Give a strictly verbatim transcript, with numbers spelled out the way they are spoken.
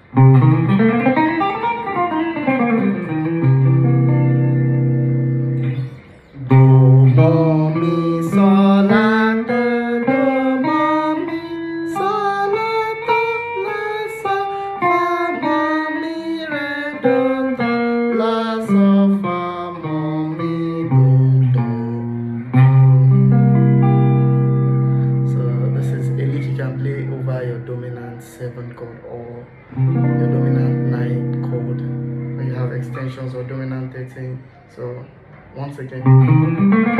seven chord or your dominant nine chord when you have extensions, or dominant thirteen. So once again.